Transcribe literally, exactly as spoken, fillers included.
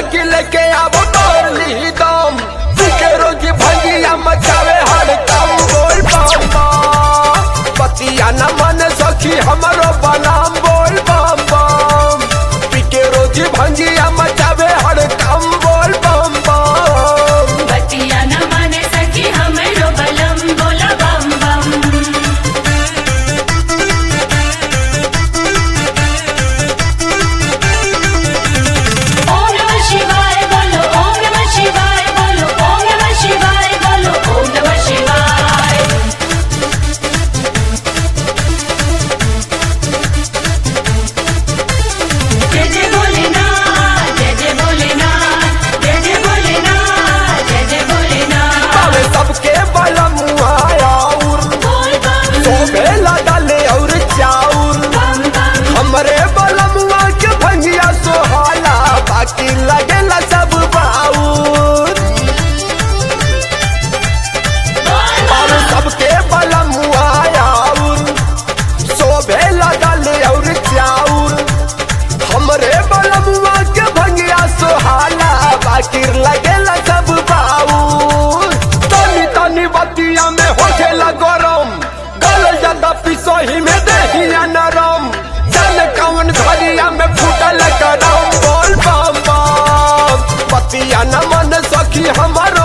की लेके आवो तोड़ ली दम के रोज भंगिया मचावे हर काम बोल बम बम पतिया न मन सखी हमरो बनाम बोल बम बम पीके रोज भंगिया मचावे हर काम बोल बम बम बतिया न माने सखी हमरो बलम बोला बम बम। ओम नमः शिवाय बोलो, ओम नमः शिवाय बोलो, ओम नमः शिवाय बोलो, ओम नमः शिवाय। जय जय भोलेनाथ, जय जय भोलेनाथ, जय जय भोलेनाथ, जय जय भोलेनाथ। पावे सबके बलम आयाउर बोल बम सोबे डाले और चाउर बम बम। हमरे बलमुआ के भंगिया सोहाला बाकी लगेला सब बाउर और सबके बलमुआ आयाउर सोबे डाले और चाउर हमरे बलमुआ के भंगिया सोहाला बाकी लगेला सब बाउर तनी तनी बतिया में होखेला गरम गल ज्यादा पिसोही में देहिया नरम जन कौन घरिया में फूटल करम बोल बम बम पतिया न मन सखी हमर